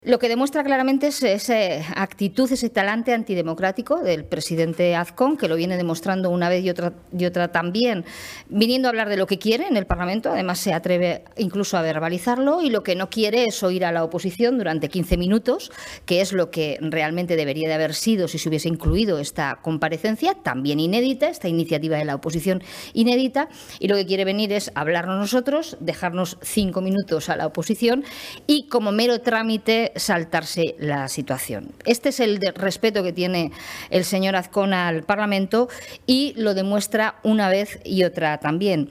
Lo que demuestra claramente es esa actitud, ese talante antidemocrático del presidente Azcón, que lo viene demostrando una vez y otra también, viniendo a hablar de lo que quiere en el Parlamento. Además, se atreve incluso a verbalizarlo, y lo que no quiere es oír a la oposición durante 15 minutos, que es lo que realmente debería de haber sido si se hubiese incluido esta comparecencia, también inédita, esta iniciativa de la oposición inédita, y lo que quiere venir es hablarnos nosotros, dejarnos 5 minutos a la oposición y, como mero trámite, saltarse la situación. Este es el respeto que tiene el señor Azcón al Parlamento, y lo demuestra una vez y otra también.